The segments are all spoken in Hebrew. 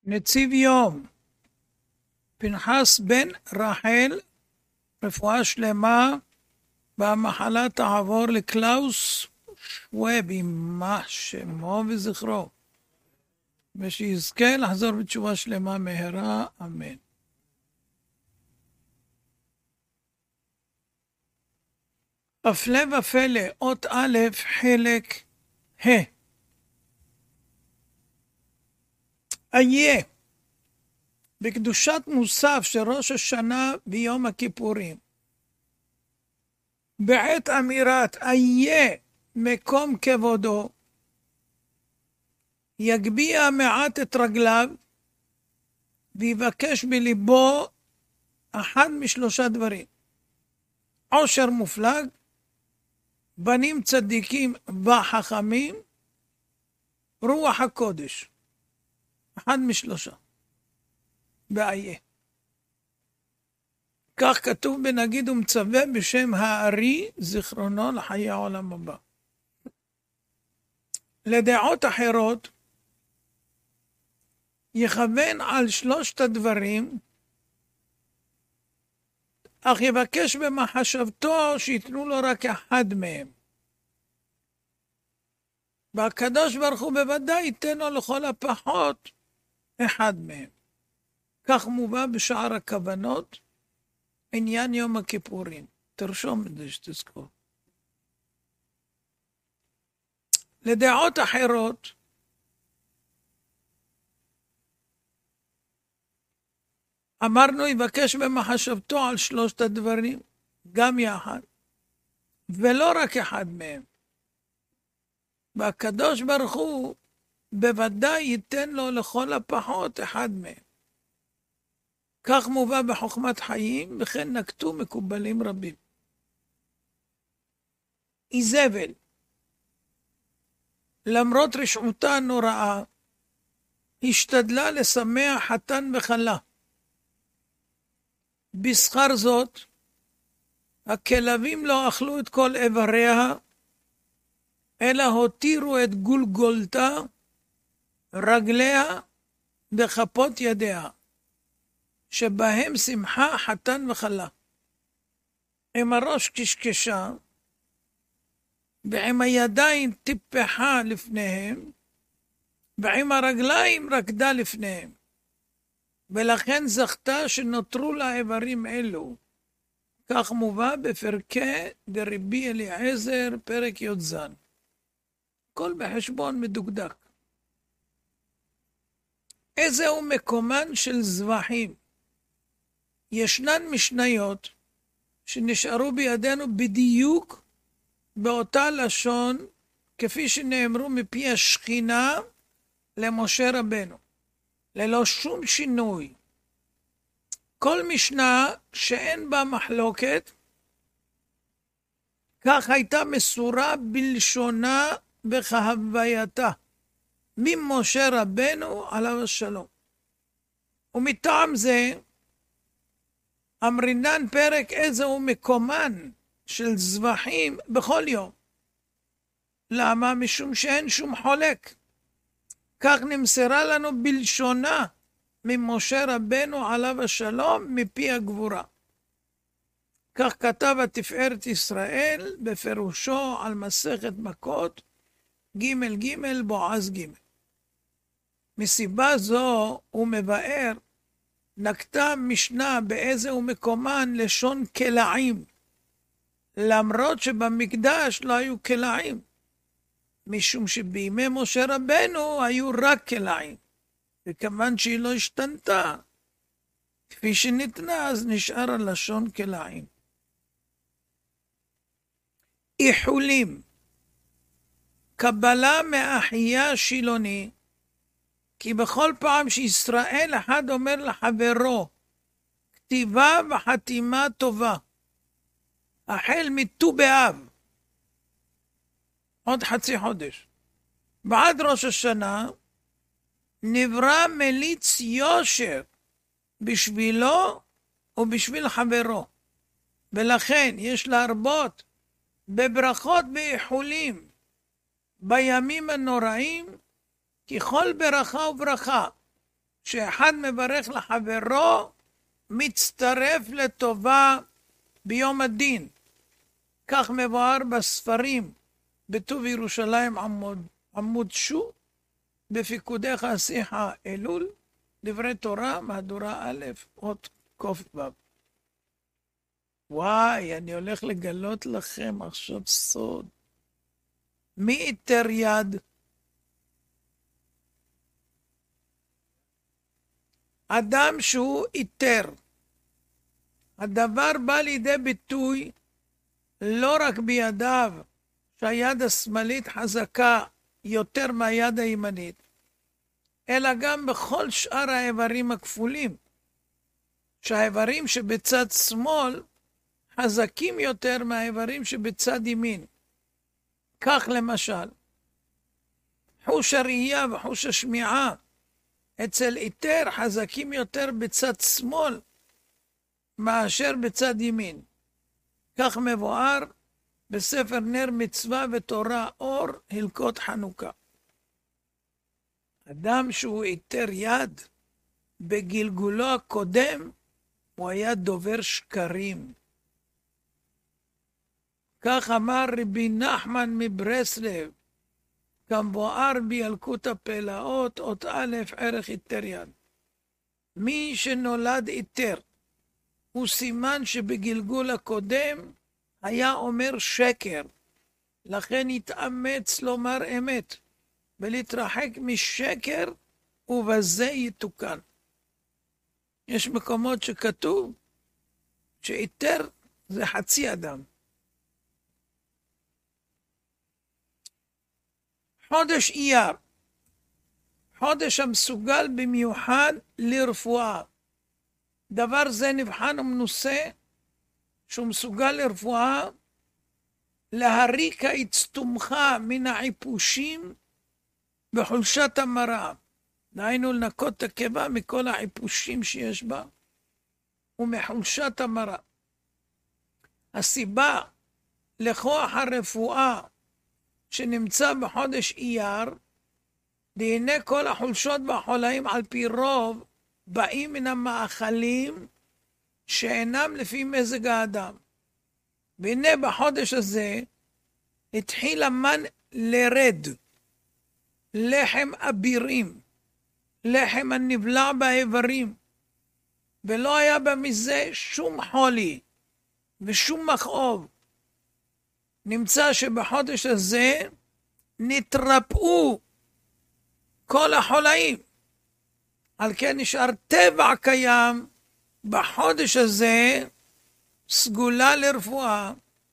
נציב יום, פנחס בן רחל, רפואה שלמה, והמחלה תעבור לקלאוס שוואב, יימח שמו וזכרו, ושיזכה לחזור בתשובה שלמה מהרה, אמן. הפלא ופלא, אות א', חלק ה'. איה, בקדושת מוסף של ראש השנה ביום הכיפורים, בעת אמירת איה מקום כבודו, יגביה מעט את רגליו ויבקש בליבו אחד משלושה דברים: עושר מופלג, בנים צדיקים וחכמים, רוח הקודש. אחד משלושה. באיה. כך כתוב בנגיד ומצווה בשם הארי, זיכרונו לחיי העולם הבא. לדעות אחרות, יכוון על שלושת הדברים, אך יבקש במחשבתו שיתנו לו רק אחד מהם. והקדוש ברוך הוא בוודאי ייתן לו לכל הפחות אחד מהם. כך מובא בשער הכוונות, עניין יום הכיפורים. תרשום את זה שתזכור. לדעות אחרות, אמרנו יבקש במחשבתו על שלושת הדברים, גם יחד, ולא רק אחד מהם. והקדוש ברוך הוא בוודאי ייתן לו לכל הפחות אחד מהם. כך מובא בחוכמת חיים, וכן נקטו מקובלים רבים. איזבל, למרות רשעותה הנוראה, השתדלה לשמח חתן וכלה. בשכר זאת, הכלבים לא אכלו את כל איבריה, אלא הותירו את גולגולתה, רגליה וכפות ידיה, שבהם שמחה חתן וכלה. עם הראש קשקשה, ועם הידיים טיפחה לפניהם, ועם הרגליים רקדה לפניהם. ולכן זכתה שנותרו לה איברים אלו. כך מובא בפרקי דרבי אליעזר, פרק י"ז. כל בחשבון מדוקדק. איזהו מקומן של זבחים? ישנן משניות שנשארו בידינו בדיוק באותה לשון, כפי שנאמרו מפי השכינה למשה רבנו, ללא שום שינוי. כל משנה שאין בה מחלוקת, כך הייתה מסורה בלשונה וכהווייתה, ממשה רבנו עליו השלום. ומטעם זה, אמרינן פרק איזהו מקומן של זבחים בכל יום. למה? משום שאין שום חולק. כך נמסרה לנו בלשונה ממשה רבנו עליו השלום מפי הגבורה. כך כתב התפארת ישראל בפירושו על מסכת מכות ג' ג' בועז ג'. מסיבה זו הוא מבאר, נקטה משנה באיזהו מקומן לשון כלאים, למרות שבמקדש לא היו כלאים, משום שבימי משה רבנו היו רק כלאים, וכיוון שהיא לא השתנתה, כפי שניתנה, אז נשאר הלשון כלאים. איחולים, קבלה מאחיה שילוני, כי בכל פעם שישראל אחד אומר לחברו, כתיבה וחתימה טובה, החל מט"ו באב, עוד חצי חודש, ועד ראש השנה, נברא מליץ יושר בשבילו ובשביל חברו. ולכן יש להרבות בברכות ואיחולים בימים הנוראים, כי כל ברכה וברכה שאחד מברך לחברו, מצטרף לטובה ביום הדין. כך מבואר בספרים, בטוב ירושלים עמוד שו, בפיקודך השיחה אלול, דברי תורה, מהדורה א', אות ק"ו. וואי, אני הולך לגלות לכם עכשיו סוד. מי איתר יד? אדם שהוא איתר. הדבר בא לידי ביטוי לא רק בידיו, שהיד השמאלית חזקה יותר מהיד הימנית, אלא גם בכל שאר האיברים הכפולים, שהאיברים שבצד שמאל חזקים יותר מהאיברים שבצד ימין. כך למשל, חוש הראייה וחוש השמיעה אצל איתר חזקים יותר בצד שמאל מאשר בצד ימין. כך מבואר בספר נר מצווה ותורה אור, הלקות חנוכה. אדם שהוא איתר יד, בגלגולו הקודם הוא היה דובר שקרים. כך אמר רבי נחמן מברסלב, כמבואר בילקוט הפלאות, אות א', ערך איתר יד. מי שנולד איתר, הוא סימן שבגלגול הקודם היה אומר שקר, לכן התאמץ לומר אמת, ולהתרחק משקר, ובזה יתוקן. יש מקומות שכתוב שאיתר זה חצי אדם. חודש אייר, חודש המסוגל במיוחד לרפואה. דבר זה נבחן ומנוסה שהוא מסוגל לרפואה, להריק ההצטומך מן העיפושים בחולשת המראה. דהיינו לנקות את הקיבה מכל העיפושים שיש בה ומחולשת המראה. הסיבה לכוח הרפואה שנמצא בחודש אייר, והנה כל החולשות והחולאים על פי רוב באים מן המאכלים שאינם לפי מזג האדם. והנה בחודש הזה התחיל המן לרד, לחם אבירים, לחם הנבלע באיברים, ולא היה במזה שום חולי ושום מכאוב. נמצא שבחודש הזה נתרפאו כל החולאים. על כן נשאר טבע קיים בחודש הזה, סגולה לרפואה.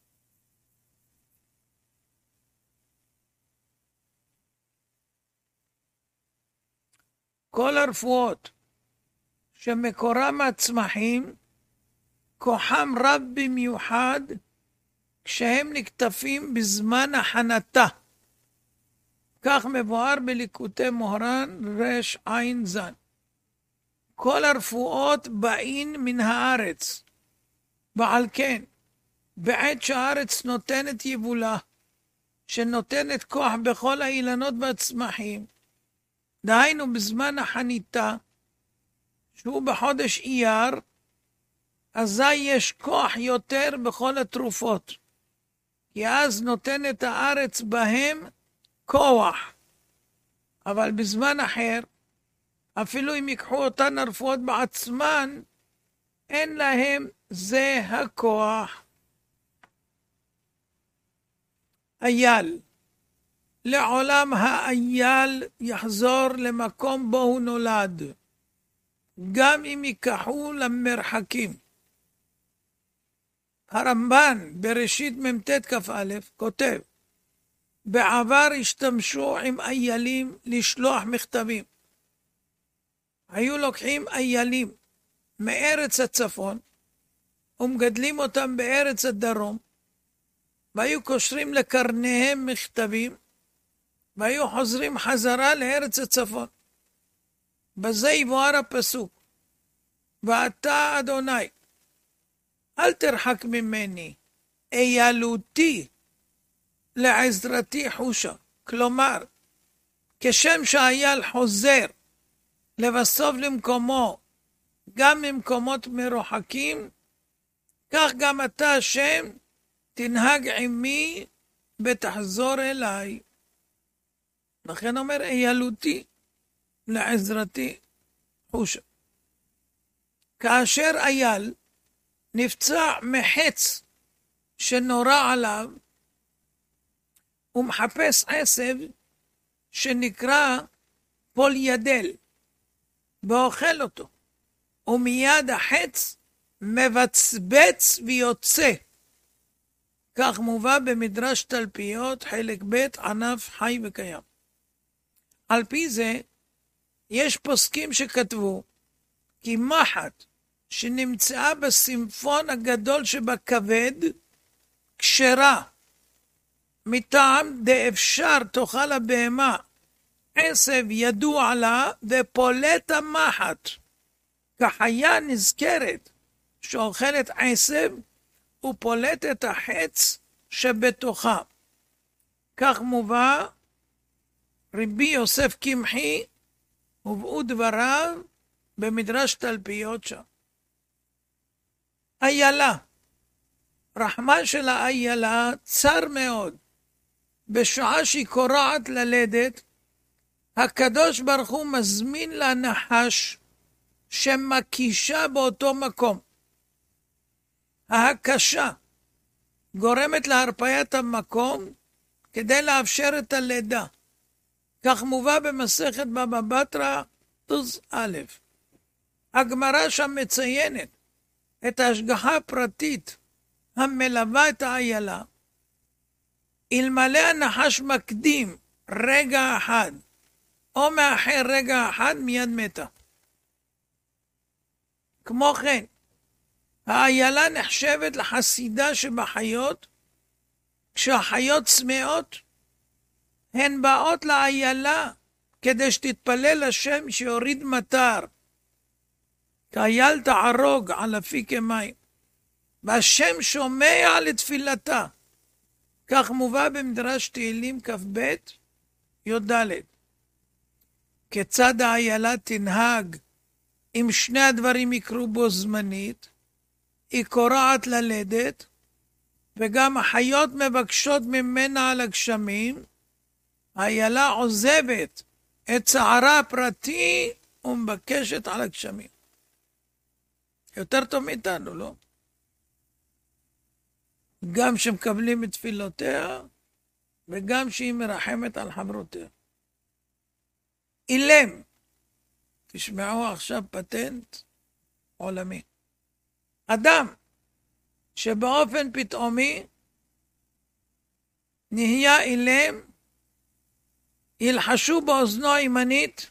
כל הרפואות שמקורם מהצמחים, כוחם רב במיוחד כשהם נקטפים בזמן הכנתה. כך מבואר בליקוטי מוהר"ן רש עין זן. כל הרפואות באין מן הארץ, ועל כן, בעת שהארץ נותנת יבולה, שנותנת כוח בכל האילנות והצמחים, דהיינו בזמן החניתה, שהוא בחודש אייר, אזי יש כוח יותר בכל התרופות, כי אז נותנת הארץ בהם כוח. אבל בזמן אחר, אפילו אם ייקחו אותן הרפואות בעצמן, אין להם זה הכוח. אייל, לעולם האייל יחזור למקום בו הוא נולד, גם אם ייקחו למרחקים. הרמב"ן בראשית מ"ט כ"א כותב, בעבר השתמשו עם איילים לשלוח מכתבים. היו לוקחים איילים מארץ הצפון ומגדלים אותם בארץ הדרום, והיו קושרים לקרניהם מכתבים, והיו חוזרים חזרה לארץ הצפון. בזה יבואר הפסוק, ואתה אדוני, אל תרחק ממני, איילותי לעזרתי חושה. כלומר, כשם שהאייל חוזר לבסוף למקומו, גם ממקומות מרוחקים, כך גם אתה השם תנהג עמי ותחזור אליי. לכן אומר איילותי לעזרתי חושה. כאשר אייל נפצע מחץ שנורא עליו, הוא מחפש עשב שנקרא פוליאדל, ואוכל אותו, ומיד החץ מבצבץ ויוצא. כך מובא במדרש תלפיות, חלק ב' ענף חי וקיים. על פי זה, יש פוסקים שכתבו, כי מחט שנמצאה בסימפון הגדול שבכבד, כשרה, מטעם דאפשר תאכל הבהמה, עשב ידוע לה ופולט המחט, כחיה נזכרת שאוכלת עשב ופולט את החץ שבתוכה. כך מובא רבי יוסף קמחי, הובאו דבריו במדרש תלפיות שם. איילה, רחמה של האיילה צר מאוד. בשעה שהיא קורעת ללדת, הקדוש ברוך הוא מזמין לה נחש שמקישה באותו מקום. ההקשה גורמת להרפיית המקום כדי לאפשר את הלידה. כך מובא במסכת בבא בתרא תוז א'. הגמרא שם מציינת את ההשגחה הפרטית המלווה את האיילה. אלמלא הנחש מקדים רגע אחד, או מאחר רגע אחד, מיד מתה. כמו כן, האיילה נחשבת לחסידה שבחיות, כשהחיות צמאות, הן באות לאיילה כדי שתתפלל לשם שיוריד מטר. כאייל תערוג על אפיקי מים, והשם שומע לתפילתה. כך מובא במדרש תהילים כ"ב י"ד. כיצד האיילה תנהג אם שני הדברים יקרו בו זמנית? היא קורעת ללדת, וגם החיות מבקשות ממנה על הגשמים. האיילה עוזבת את צערה הפרטי ומבקשת על הגשמים. יותר טוב מאיתנו, לא? גם שמקבלים את תפילותיה, וגם שהיא מרחמת על חברותיה. אילם, תשמעו עכשיו פטנט עולמי. אדם שבאופן פתאומי נהיה אילם, ילחשו באוזנו הימנית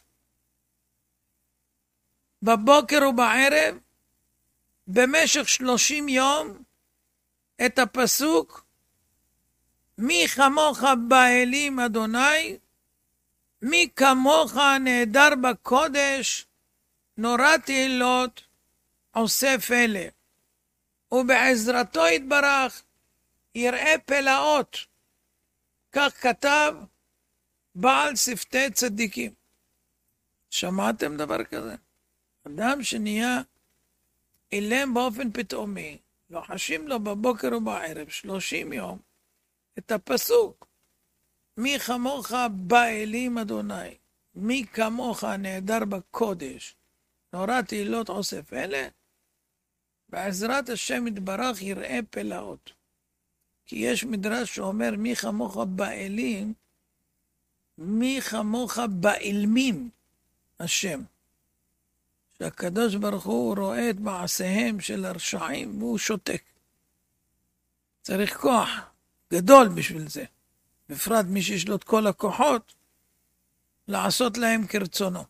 בבוקר ובערב במשך 30 יום את הפסוק מי כמוך באלים אדוני, מי כמוך נהדר בקודש, נורא תהילות עושה פלא. ובעזרתו יתברך יראה פלאות. כך כתב בעל שפתי צדיקים. שמעתם דבר כזה? אדם שנהיה אילם באופן פתאומי, לוחשים לו בבוקר ובערב 30 יום את הפסוק מי כמוך באלים אדוני, מי כמוך נהדר בקודש, נורא תהילות עושה פלא. בעזרת השם יתברך יראה פלאות. כי יש מדרש שאומר מי כמוך באלים, מי כמוך באלמים השם. שהקדוש ברוך הוא רואה את מעשיהם של הרשעים והוא שותק. צריך כוח גדול בשביל זה. בפרט מי שיש לו את כל הכוחות לעשות להם כרצונו.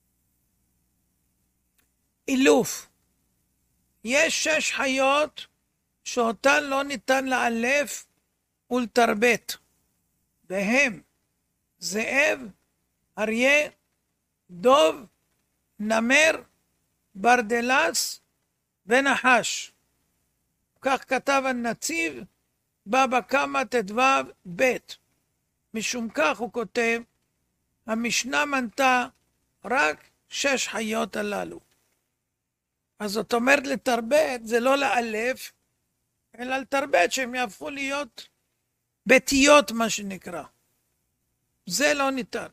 אילוף. יש 6 חיות שאותן לא ניתן לאלף ולתרבט. והם זאב, אריה, דוב, נמר, ברדלס ונחש. כך כתב הנציב בבא קמא ט"ו ב'. משום כך הוא כותב, המשנה מנתה רק 6 חיות הללו. אז זאת אומרת לתרבט, זה לא לאלף, אלא לתרבט שהם יהפכו להיות ביתיות, מה שנקרא. זה לא ניתן.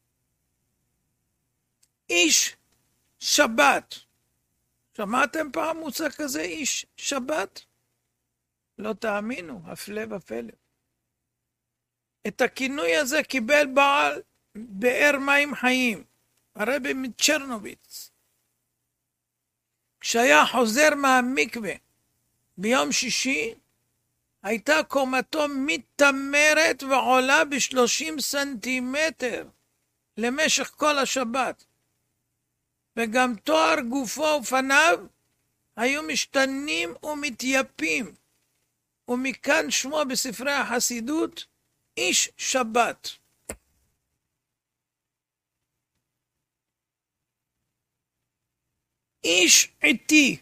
איש שבת. שמעתם פעם מושג כזה, איש שבת? לא תאמינו, הפלא ופלא. את הכינוי הזה קיבל בעל באר מים חיים, הרבי מצ'רנוביץ. כשהיה חוזר מהמקווה ביום שישי, הייתה קומתו מתמרת ועולה ב30 סנטימטר למשך כל השבת. וגם תואר גופו ופניו היו משתנים ומתייפים. ומכאן שמו בספרי החסידות איש שבת. איש עיתי.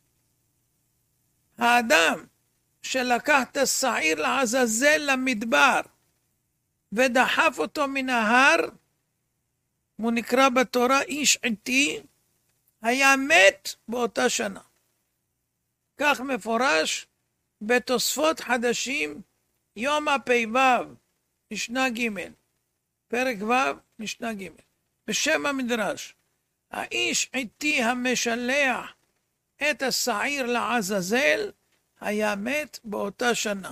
האדם שלקח את השעיר לעזאזל למדבר ודחף אותו מן ההר, הוא נקרא בתורה איש עיתי, היה מת באותה שנה. כך מפורש בתוספות חדשים, יום הפ"ו, משנה ג', פרק ו', משנה ג', בשם המדרש. האיש עיתי המשלח את השעיר לעזאזל, היה מת באותה שנה.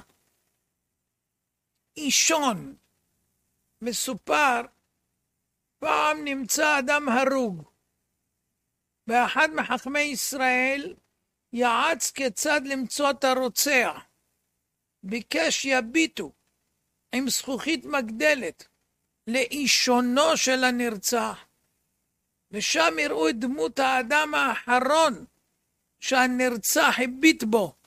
אישון, מסופר, פעם נמצא אדם הרוג, ואחד מחכמי ישראל יעץ כיצד למצוא את הרוצח. ביקש יביטו עם זכוכית מגדלת לאישונו של הנרצח, ושם יראו את דמות האדם האחרון שהנרצח הביט בו.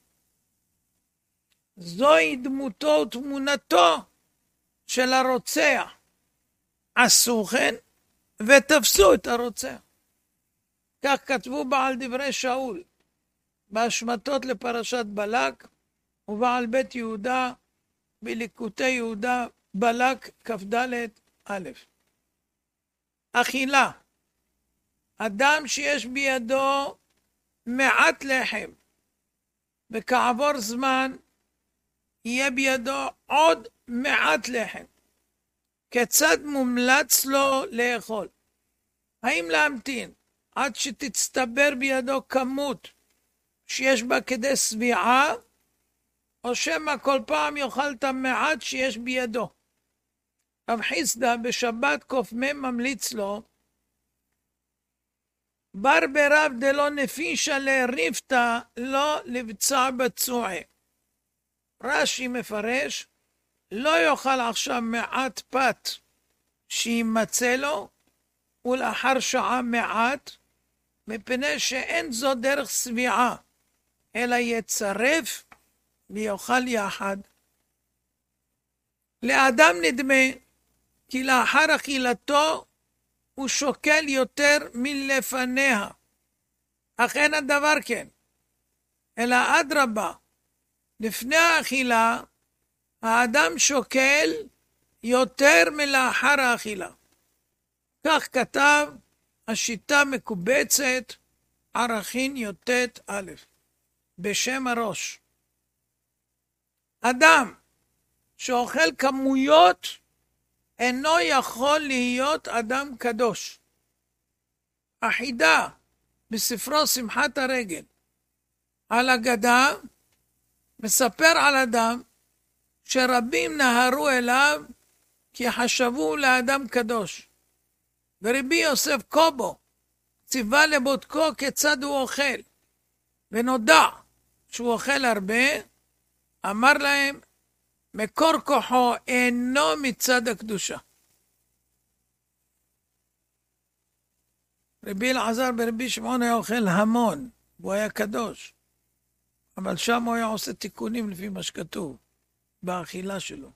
זוהי דמותו ותמונתו של הרוצח. עשו כן ותפסו את הרוצח. כך כתבו בעל דברי שאול בהשמטות לפרשת בלק, ובעל בית יהודה בליקוטי יהודה בלק כ"ד א'. אכילה. אדם שיש בידו מעט לחם, וכעבור זמן יהיה בידו עוד מעט לחם. כיצד מומלץ לו לאכול? האם להמתין עד שתצטבר בידו כמות שיש בה כדי סביעה, או שמא כל פעם יאכל את המעט שיש בידו? רב חיסדא בשבת ק"מ ממליץ לו, בר ברב דלא נפישא לריפתא לא לבצע בצועה. רש"י מפרש, לא יאכל עכשיו מעט פת שימצא לו, ולאחר שעה מעט, מפני שאין זו דרך סביעה, אלא יצרף ויאכל יחד. לאדם נדמה כי לאחר אכילתו הוא שוקל יותר מלפניה. אך אין הדבר כן, אלא אדרבה, לפני האכילה האדם שוקל יותר מלאחר האכילה. כך כתב השיטה מקובצת, ערכין י"ט א', בשם הראש. אדם שאוכל כמויות אינו יכול להיות אדם קדוש. החידה בספרו שמחת הרגל על אגדה מספר על אדם שרבים נהרו אליו כי חשבו לאדם קדוש. ורבי יוסף קובו ציווה לבודקו כיצד הוא אוכל, ונודע שהוא אוכל הרבה. אמר להם, מקור כוחו אינו מצד הקדושה. רבי אלעזר ברבי שמעון היה אוכל המון, והוא היה קדוש, אבל שם הוא היה עושה תיקונים לפי מה שכתוב באכילה שלו.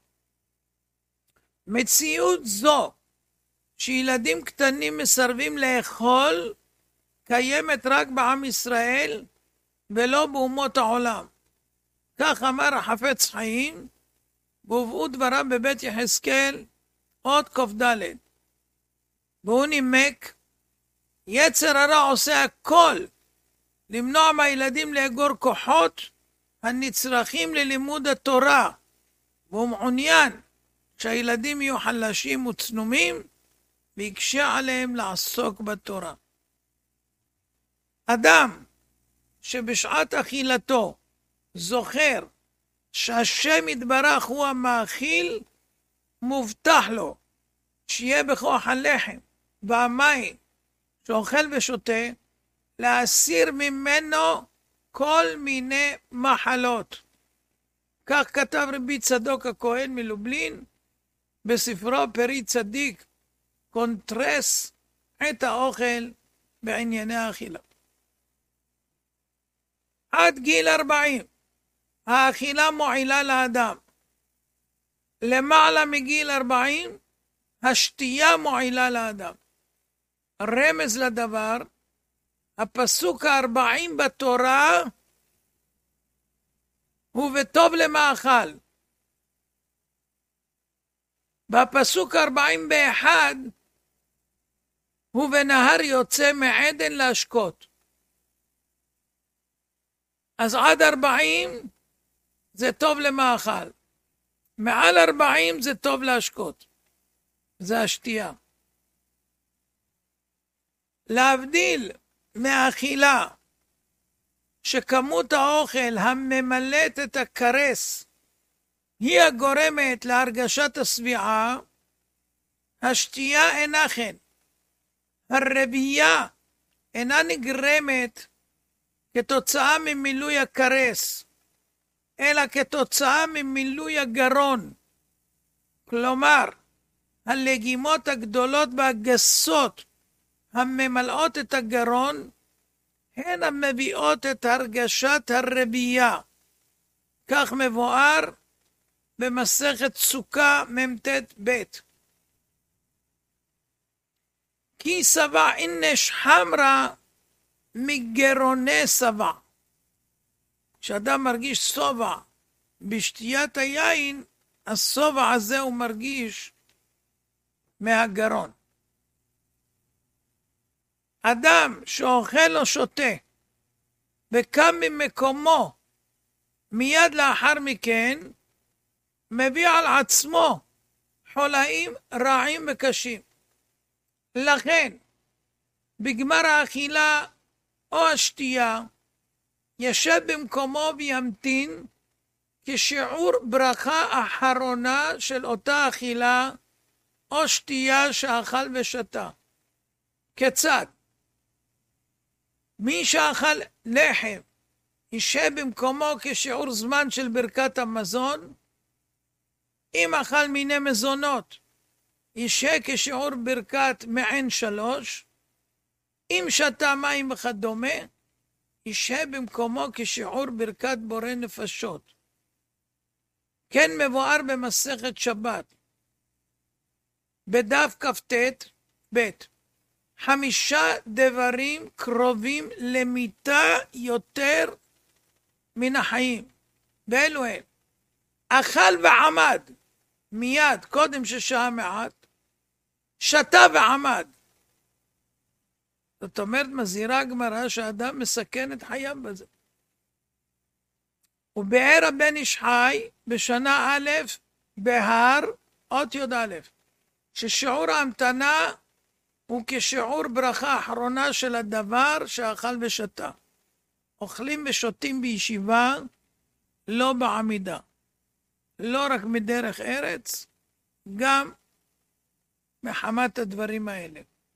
מציאות זו שילדים קטנים מסרבים לאכול קיימת רק בעם ישראל ולא באומות העולם. כך אמר החפץ חיים, והובאו דבריו בבית יחזקאל עוד ק"ד. והוא נימק יצר הרע עושה הכל למנוע מהילדים לאגור כוחות הנצרכים ללימוד התורה, והוא מעוניין שהילדים יהיו חלשים וצנומים ויקשה עליהם לעסוק בתורה. אדם שבשעת אכילתו זוכר שהשם יתברך הוא המאכיל, מובטח לו שיהיה בכוח הלחם והמים שאוכל ושותה להסיר ממנו כל מיני מחלות. כך כתב רבי צדוק הכהן מלובלין בספרו פרי צדיק קונטרס את האוכל בענייני האכילה. עד גיל 40 האכילה מועילה לאדם. למעלה מגיל 40 השתייה מועילה לאדם. רמז לדבר, הפסוק 40 בתורה הוא וטוב למאכל. בפסוק 41 הוא ונהר יוצא מעדן להשקות. אז עד 40 זה טוב למאכל. מעל 40 זה טוב להשקות. זה השתייה. להבדיל מהאכילה, שכמות האוכל הממלאת את הכרס היא הגורמת להרגשת השביעה, השתייה אינה כן. הרבייה אינה נגרמת כתוצאה ממילוי הכרס, אלא כתוצאה ממילוי הגרון. כלומר, הלגימות הגדולות והגסות הממלאות את הגרון, הן המביאות את הרגשת הרבייה. כך מבואר במסכת סוכה מ"ט ב'. כי שבע אינש חמרה מגרוני שבע. כשאדם מרגיש סובע בשתיית היין, הסובע הזה הוא מרגיש מהגרון. אדם שאוכל או שותה וקם ממקומו מיד לאחר מכן, מביא על עצמו חולאים רעים וקשים. לכן, בגמר האכילה או השתייה, ישב במקומו וימתין כשיעור ברכה אחרונה של אותה אכילה או שתייה שאכל ושתה. כיצד? מי שאכל לחם ישב במקומו כשיעור זמן של ברכת המזון, אם אכל מיני מזונות ישב כשיעור ברכת מעין 3, אם שתה מים וכדומה ישב במקומו כשיעור ברכת בורא נפשות. כן מבואר במסכת שבת בדף כ"ט ב' 5 דברים קרובים למיתה יותר מן החיים. ואלו הם: אכל ועמד מיד קודם ששעה מעט, שתה ועמד. זאת אומרת, מזהירה הגמרא שהאדם מסכן את חייו בזה. ובאר הבן איש חי בשנה א' בהר אות י"א, ששיעור ההמתנה הוא כשיעור ברכה האחרונה של הדבר שאכל ושתה. אוכלים ושותים בישיבה, לא בעמידה. לא רק מדרך ארץ, גם מחמת הדברים האלה.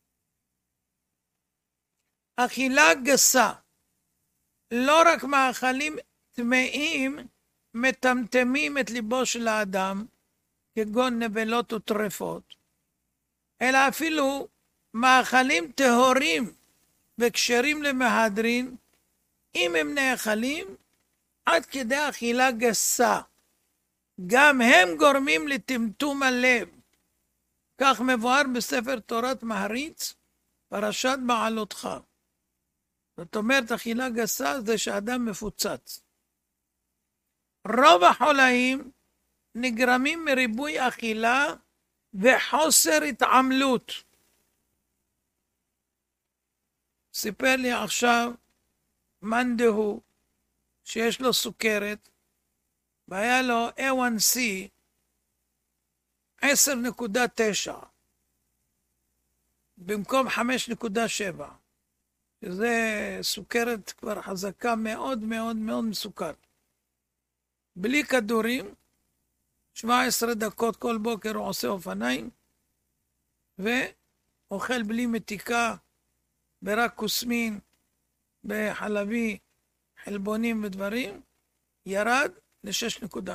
אכילה גסה, לא רק מאכלים טמאים מטמטמים את ליבו של האדם, כגון נבלות וטרפות, אלא אפילו מאכלים טהורים וקשרים למהדרין, אם הם נאכלים עד כדי אכילה גסה, גם הם גורמים לטמטום הלב. כך מבואר בספר תורת מהריץ, פרשת בעלותך. זאת אומרת, אכילה גסה זה שאדם מפוצץ. רוב החולאים נגרמים מריבוי אכילה וחוסר התעמלות. סיפר לי עכשיו מאן דהוא שיש לו סוכרת, והיה לו A1C 10.9 במקום 5.7, שזה סוכרת כבר חזקה מאוד מאוד מאוד מסוכר. בלי כדורים, 17 דקות כל בוקר הוא עושה אופניים, ואוכל בלי מתיקה, ברק קוסמין, בחלבי, חלבונים ודברים, ירד ל-6.1.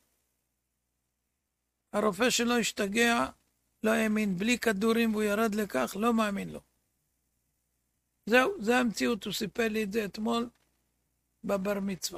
הרופא שלו השתגע, לא האמין, בלי כדורים והוא ירד לכך, לא מאמין לו. זהו, זה המציאות, הוא סיפר לי את זה אתמול בבר מצווה.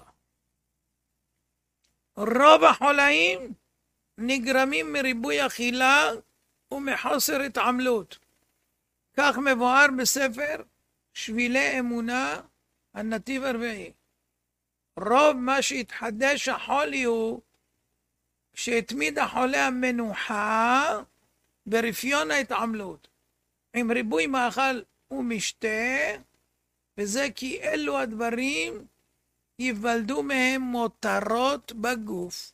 רוב החולאים נגרמים מריבוי אכילה ומחוסר התעמלות. כך מבואר בספר שבילי אמונה, הנתיב הרביעי. רוב מה שהתחדש החולי הוא שהתמיד החולה המנוחה ברפיון ההתעמלות, עם ריבוי מאכל ומשתה, וזה כי אלו הדברים ייוולדו מהם מותרות בגוף.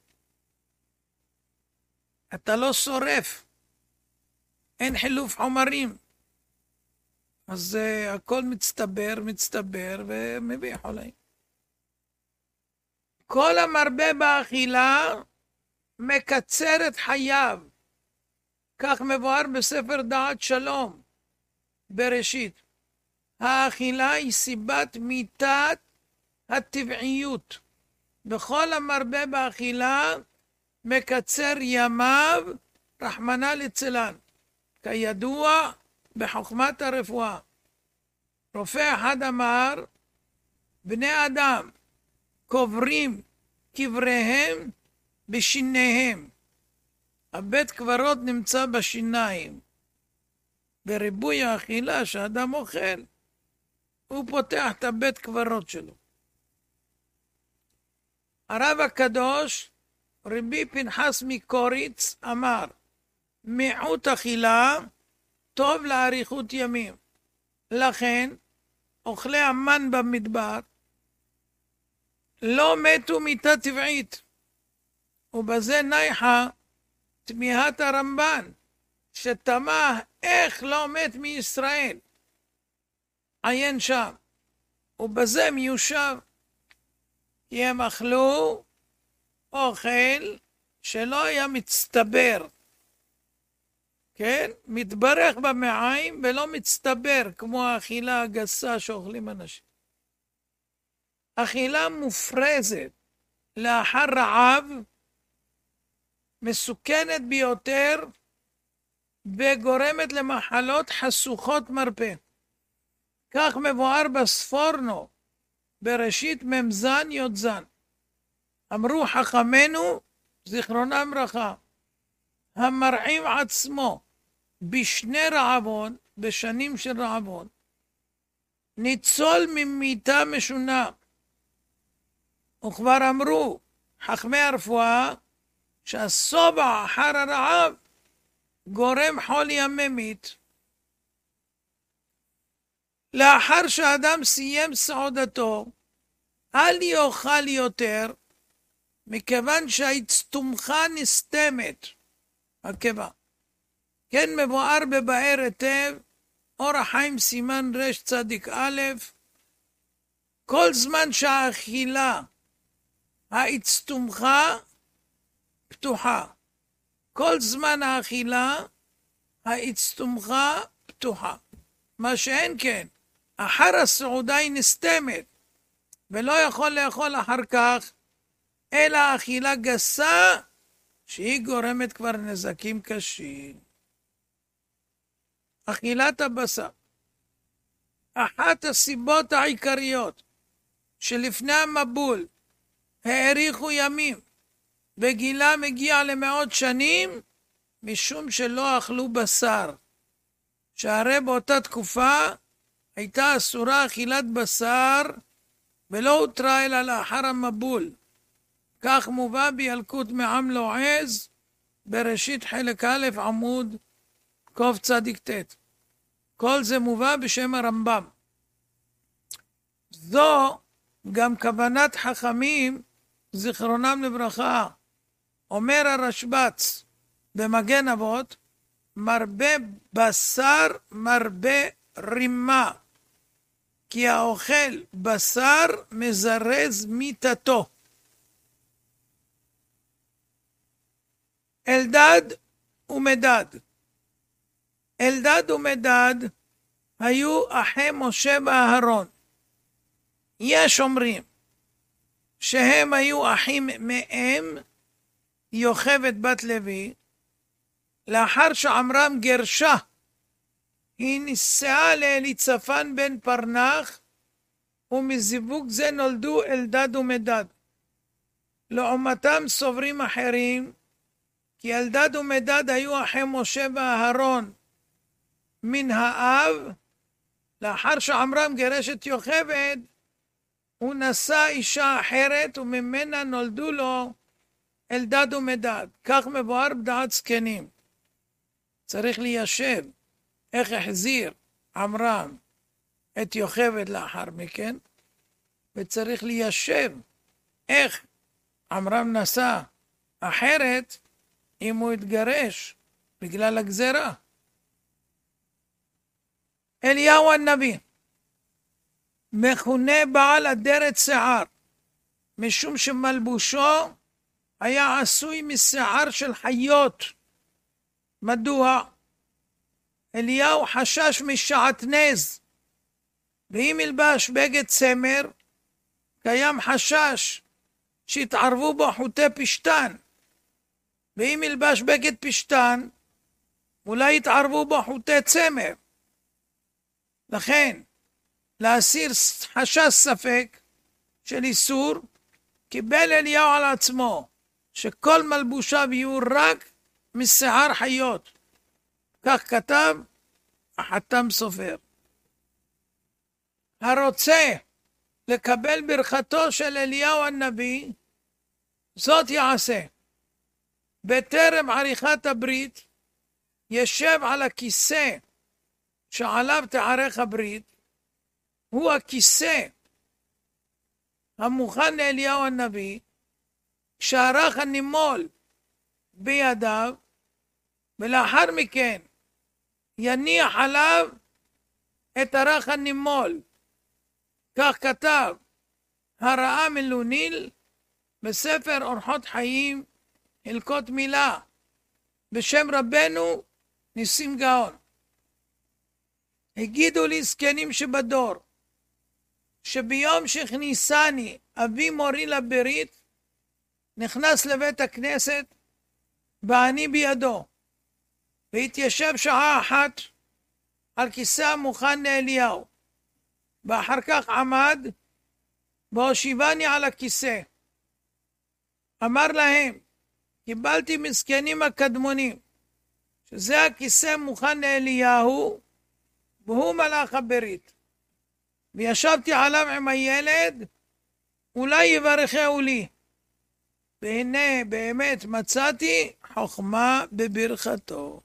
אתה לא שורף, אין חילוף חומרים, אז הכל מצטבר ומביא חולאים. כל המרבה באכילה מקצר את חייו, כך מבואר בספר דעת שלום בראשית. האכילה היא סיבת מיתת הטבעיות. בכל המרבה באכילה מקצר ימיו, רחמנא ליצלן. כידוע בחוכמת הרפואה, רופא אחד אמר, בני אדם קוברים קבריהם בשיניהם. הבית קברות נמצא בשיניים. בריבוי האכילה שאדם אוכל, הוא פותח את הבית קברות שלו. הרב הקדוש, רבי פנחס מקוריץ, אמר, מיעוט אכילה טוב לאריכות ימים. לכן, אוכלי המן במדבר לא מתו מיתה טבעית. ובזה נייחה תמיהת הרמב"ן, שתמה איך לא מת מישראל. עיין שם, ובזה מיושב, כי הם אכלו אוכל שלא היה מצטבר. כן? מתברך במעיים ולא מצטבר, כמו האכילה הגסה שאוכלים אנשים. אכילה מופרזת לאחר רעב מסוכנת ביותר וגורמת למחלות חשוכות מרפא. כך מבואר בספורנו בראשית ממזן יודזן. אמרו חכמינו זיכרונם ברכה, המרעים עצמו בשני רעבון, בשנים של רעבון, ניצול ממיתה משונה. וכבר אמרו חכמי הרפואה שהסובע אחר הרעב גורם חולי הממית. לאחר שאדם סיים סעודתו, אל יאכל יותר, מכיוון שהאצטומחה נסתמת. הקיבה. כן מבואר בבאר היטב, אור החיים סימן רש צדיק א', כל זמן שהאכילה, האצטומחה פתוחה. כל זמן האכילה, האצטומחה פתוחה. מה שאין כן, אחר הסעודה היא נסתמת, ולא יכול לאכול אחר כך, אלא אכילה גסה, שהיא גורמת כבר נזקים קשים. אכילת הבשר. אחת הסיבות העיקריות שלפני המבול האריכו ימים וגילם הגיע למאות שנים, משום שלא אכלו בשר. שהרי באותה תקופה הייתה אסורה אכילת בשר ולא הותרה אלא לאחר המבול. כך מובא בילקוט מעם לועז בראשית חלק א' עמוד קוף צדיק ת'. כל זה מובא בשם הרמב"ם. זו גם כוונת חכמים, זיכרונם לברכה. אומר הרשב"ץ במגן אבות, מרבה בשר מרבה רימה, כי האוכל בשר מזרז מיתתו. אלדד ומדד. אלדד ומדד היו אחי משה ואהרון. יש אומרים שהם היו אחים מאם יוכבד בת לוי, לאחר שעמרם גרשה, היא נישאה לאליצפן בן פרנח, ומזיווג זה נולדו אלדד ומדד. לעומתם סוברים אחרים, כי אלדד ומדד היו אחי משה ואהרון מן האב, לאחר שעמרם גירש את יוכבד, הוא נשא אישה אחרת, וממנה נולדו לו אלדד ומדד. כך מבואר בדעת זקנים. צריך ליישב איך החזיר עמרם את יוכבד לאחר מכן, וצריך ליישב איך עמרם נשא אחרת אם הוא התגרש בגלל הגזרה. אליהו הנביא מכונה בעל אדרת שיער, משום שמלבושו היה עשוי משיער של חיות. מדוע? אליהו חשש משעטנז, ואם ילבש בגד צמר, קיים חשש שיתערבו בו חוטי פשטן, ואם ילבש בגד פשטן, אולי יתערבו בו חוטי צמר. לכן, להסיר חשש ספק של איסור, קיבל אליהו על עצמו שכל מלבושיו יהיו רק משיער חיות. כך כתב החתם סופר. הרוצה לקבל ברכתו של אליהו הנביא, זאת יעשה. בטרם עריכת הברית, ישב על הכיסא שעליו תערך הברית, הוא הכיסא המוכן לאליהו הנביא, כשערך הנימול בידיו, ולאחר מכן יניח עליו את ערך הנימול. כך כתב הרעה מלוניל בספר אורחות חיים, הלקות מילה, בשם רבנו ניסים גאון. הגידו לי זקנים שבדור, שביום שהכניסני אבי מורי לברית, נכנס לבית הכנסת ואני בידו, והתיישב שעה אחת על כיסא המוכן לאליהו, ואחר כך עמד והושיבני על הכיסא. אמר להם, קיבלתי מזקנים הקדמונים, שזה הכיסא מוכן לאליהו, והוא מלאך הברית. וישבתי עליו עם הילד, אולי יברכהו לי. והנה באמת מצאתי חוכמה בברכתו.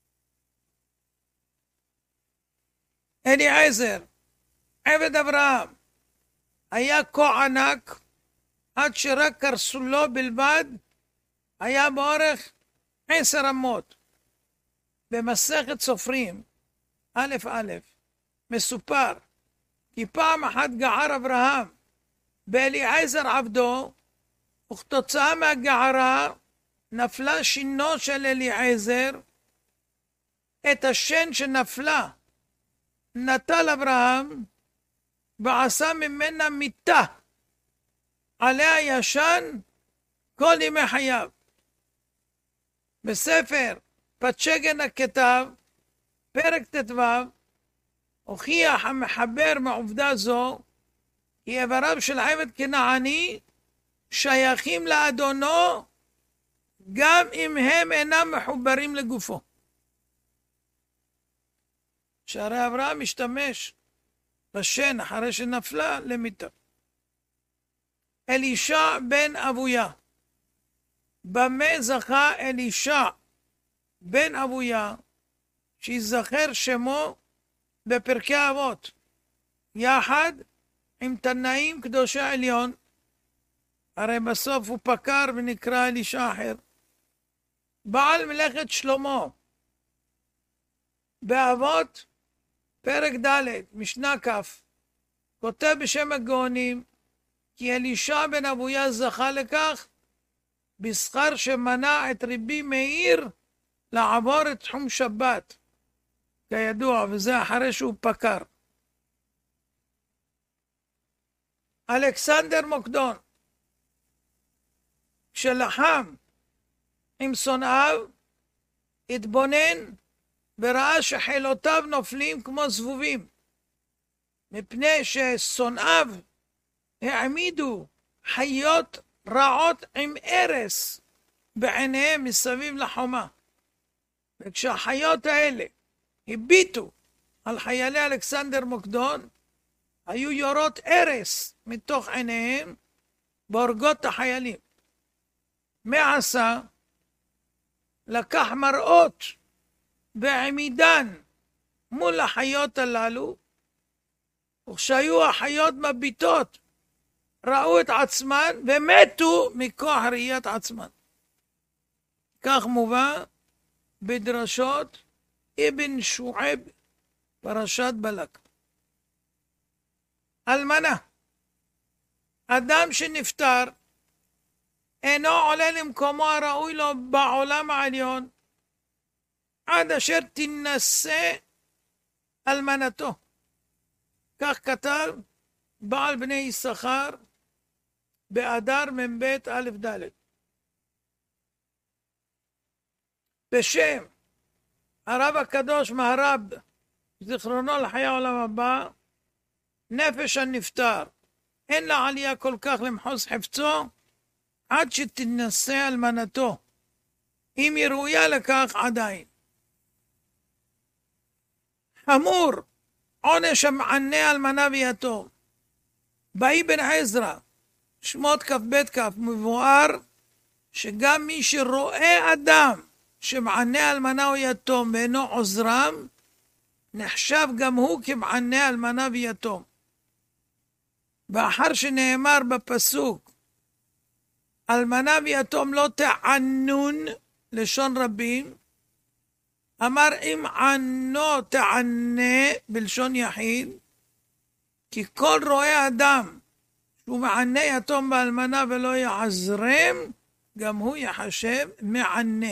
אליעזר, עבד אברהם, היה כה ענק, עד שרק קרסולו בלבד היה באורך 10 אמות. במסכת סופרים, א' א', מסופר, כי פעם אחת גער אברהם באליעזר עבדו, וכתוצאה מהגערה נפלה שינו של אליעזר. את השן שנפלה נטל אברהם ועשה ממנה מיטה, עליה ישן כל ימי חייו. בספר פצ'גן הכתב, פרק ט"ו, הוכיח המחבר מעובדה זו כי איבריו של עבד כנעני שייכים לאדונו גם אם הם אינם מחוברים לגופו. שהרי אברהם משתמש בשן אחרי שנפלה למיטה. אלישע בן אבויה, במה זכה אלישע בן אבויה שיזכר שמו בפרקי אבות? יחד עם תנאים קדושי עליון, הרי בסוף הוא פקר ונקרא אלישע אחר. בעל מלאכת שלמה, באבות, פרק ד', משנה כ', כותב בשם הגאונים, כי אלישע בן אבויה זכה לכך, בשכר שמנע את רבי מאיר לעבור את תחום שבת, כידוע, וזה אחרי שהוא פקר. אלכסנדר מוקדון, כשלחם עם שונאיו, התבונן וראה שחילותיו נופלים כמו זבובים, מפני ששונאיו העמידו חיות רעות עם ארס בעיניהם מסביב לחומה. וכשהחיות האלה הביטו על חיילי אלכסנדר מוקדון, היו יורות ארס מתוך עיניהם והורגות את החיילים. מה עשה? לקח מראות בעמידן מול החיות הללו, וכשהיו החיות מביטות ראו את עצמן ומתו מכוח ראיית עצמן. כך מובא בדרשות אבן שועב, פרשת בלק. אלמנה, אדם שנפטר אינו עולה למקומו הראוי לו בעולם העליון עד אשר תינשא אלמנתו. כך כתב בעל בני יששכר באדר מ"ב א' ד'. בשם הרב הקדוש מהר"ב זיכרונו לחיי העולם הבא, נפש הנפטר אין לה עלייה כל כך למחוז חפצו עד שתינשא אלמנתו, אם היא ראויה לכך עדיין. חמור עונש המענה אלמנה ויתום. באבן עזרא שמות כ"ב כ' מבואר שגם מי שרואה אדם שמענה אלמנה או יתום ואינו עוזרם, נחשב גם הוא כמענה אלמנה ויתום. ואחר שנאמר בפסוק אלמנה ויתום לא תענון לשון רבים, אמר אם ענו תענה בלשון יחיד, כי כל רואה אדם שהוא מענה יתום באלמנה ולא יעזרם, גם הוא יחשב מענה.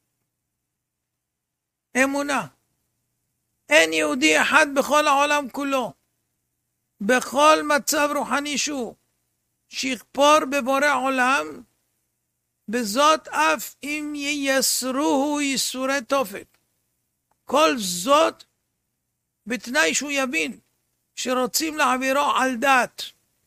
אמונה, אין יהודי אחד בכל העולם כולו, בכל מצב רוחני שהוא, שיכפור בבורא עולם, בזאת אף אם ייסרוהו ייסורי תופת. כל זאת בתנאי שהוא יבין שרוצים להעבירו על דת.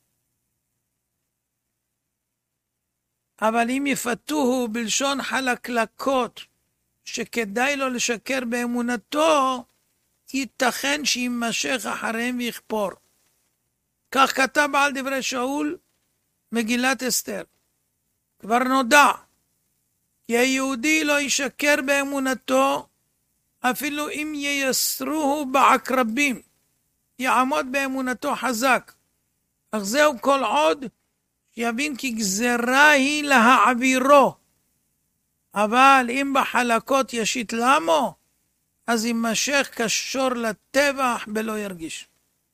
אבל אם יפתוהו בלשון חלקלקות שכדאי לו לשקר באמונתו, ייתכן שימשך אחריהם ויכפור. כך כתב בעל דברי שאול מגילת אסתר. כבר נודע כי היהודי לא ישקר באמונתו, אפילו אם ייסרוהו בעקרבים, יעמוד באמונתו חזק. אך זהו כל עוד יבין כי גזרה היא להעבירו. אבל אם בחלקות ישית למו, אז יימשך כשור לטבח בלא ירגיש.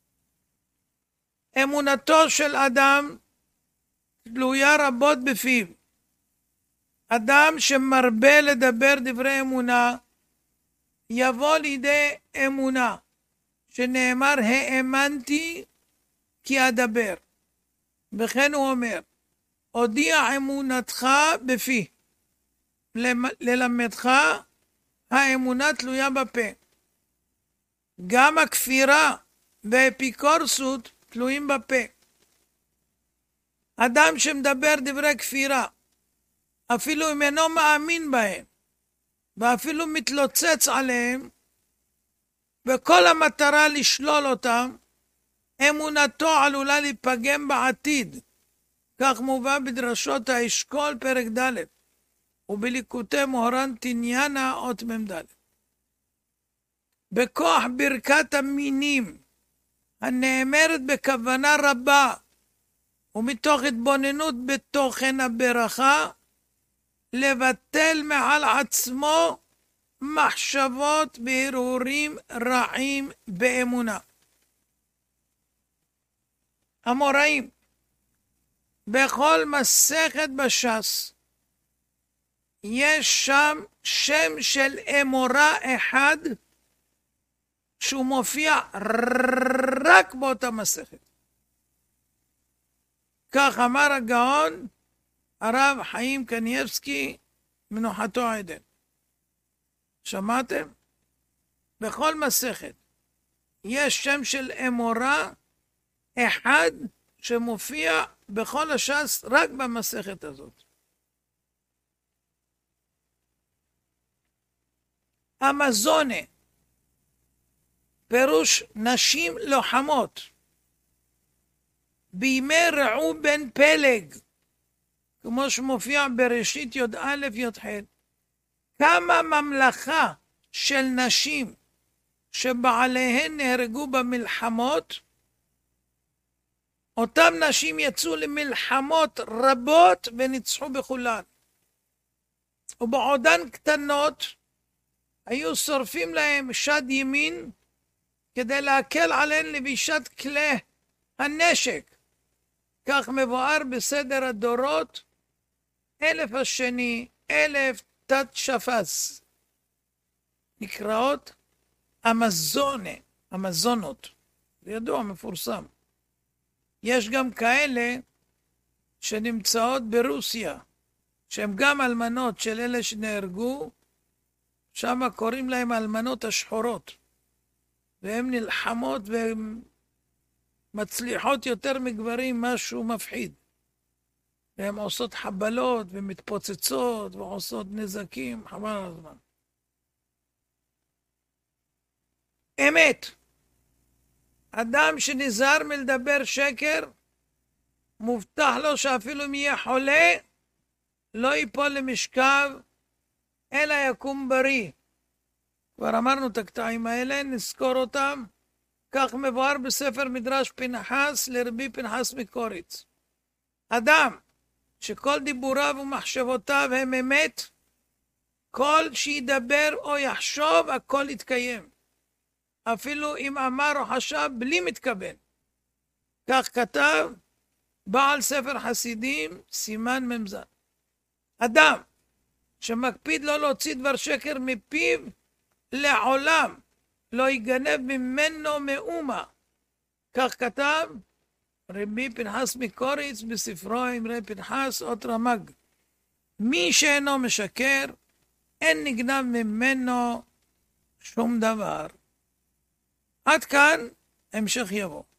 אמונתו של אדם תלויה רבות בפיו. אדם שמרבה לדבר דברי אמונה, יבוא לידי אמונה, שנאמר האמנתי כי אדבר. וכן הוא אומר, הודיע אמונתך בפי, ללמדך האמונה תלויה בפה. גם הכפירה והאפיקורסות תלויים בפה. אדם שמדבר דברי כפירה, אפילו אם אינו מאמין בהם, ואפילו מתלוצץ עליהם, וכל המטרה לשלול אותם, אמונתו עלולה להיפגם בעתיד. כך מובא בדרשות האשכול פרק ד' ובליקוטי מוהר"ן תניאנה אות מ"ד. בכוח ברכת המינים הנאמרת בכוונה רבה, ומתוך התבוננות בתוכן הברכה, לבטל מעל עצמו מחשבות והרהורים רעים באמונה. המוראים, בכל מסכת בש"ס, יש שם שם של אמורה אחד, שהוא מופיע רק באותה מסכת. כך אמר הגאון הרב חיים קניבסקי, מנוחתו עדן. שמעתם? בכל מסכת יש שם של אמורה אחד שמופיע בכל הש"ס רק במסכת הזאת. המזונה, פירוש נשים לוחמות, בימי רעו בן פלג, כמו שמופיע בראשית י"א י"ח, כמה ממלכה של נשים שבעליהן נהרגו במלחמות, אותם נשים יצאו למלחמות רבות וניצחו בכולן. ובעודן קטנות היו שורפים להם שד ימין כדי להקל עליהן לבישת כלי הנשק. כך מבואר בסדר הדורות, 1000 השני, 1000 תת שפס. נקראות המזונות. זה ידוע, מפורסם. יש גם כאלה שנמצאות ברוסיה, שהן גם אלמנות של אלה שנהרגו, שם קוראים להם אלמנות השחורות, והן נלחמות והן מצליחות יותר מגברים, משהו מפחיד. והן עושות חבלות ומתפוצצות ועושות נזקים, חבל על הזמן. אמת, אדם שנזהר מלדבר שקר, מובטח לו שאפילו אם יהיה חולה, לא ייפול למשכב, אלא יקום בריא. כבר אמרנו את הקטעים האלה, נזכור אותם. כך מבואר בספר מדרש פנחס לרבי פנחס מקוריץ. אדם שכל דיבוריו ומחשבותיו הם אמת, כל שידבר או יחשוב, הכל יתקיים. אפילו אם אמר או חשב בלי מתכוון. כך כתב בעל ספר חסידים, סימן ממזן. אדם שמקפיד לא להוציא דבר שקר מפיו, לעולם לא יגנב ממנו מאומה. כך כתב רבי פנחס מקוריץ בספרו אמרי פנחס אות רמ"ג. מי שאינו משקר, אין נגנב ממנו שום דבר. עד כאן, המשך יבוא.